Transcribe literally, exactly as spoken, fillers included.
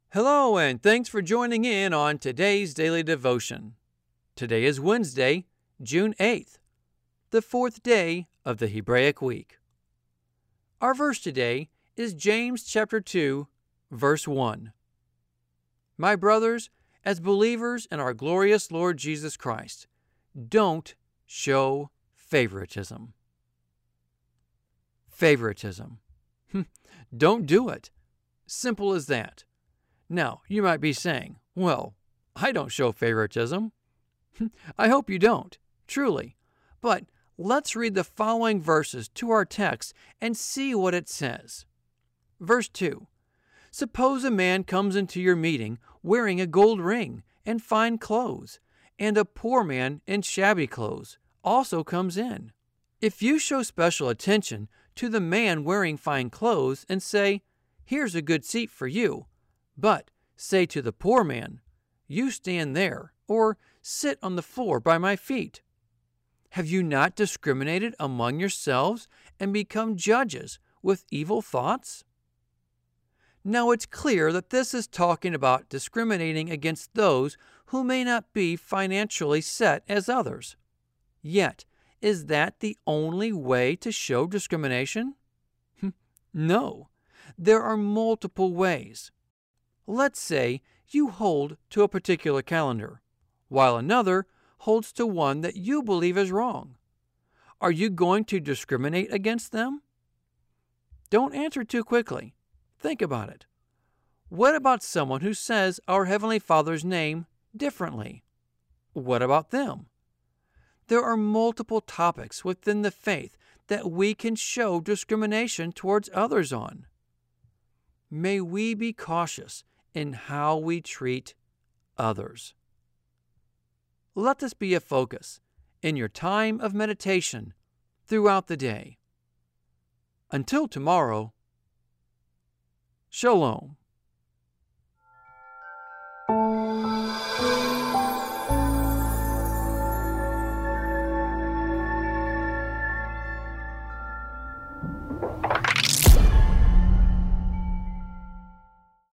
Hello, and thanks for joining in on today's daily devotion. Today is Wednesday, June eighth, the fourth day of the Hebraic week. Our verse today is James chapter two, verse one. My brothers, as believers in our glorious Lord Jesus Christ, don't show favoritism. Favoritism. Don't do it. Simple as that. Now, you might be saying, well, I don't show favoritism. I hope you don't, truly. But let's read the following verses to our text and see what it says. Verse two. Suppose a man comes into your meeting wearing a gold ring and fine clothes, and a poor man in shabby clothes also comes in. If you show special attention to the man wearing fine clothes and say, "Here's a good seat for you," but say to the poor man, "You stand there," or "Sit on the floor by my feet," have you not discriminated among yourselves and become judges with evil thoughts? Now it's clear that this is talking about discriminating against those who may not be financially set as others. Yet, is that the only way to show discrimination? No, there are multiple ways. Let's say you hold to a particular calendar, while another holds to one that you believe is wrong. Are you going to discriminate against them? Don't answer too quickly. Think about it. What about someone who says our Heavenly Father's name differently? What about them? There are multiple topics within the faith that we can show discrimination towards others on. May we be cautious in how we treat others. Let this be a focus in your time of meditation throughout the day. Until tomorrow, Shalom.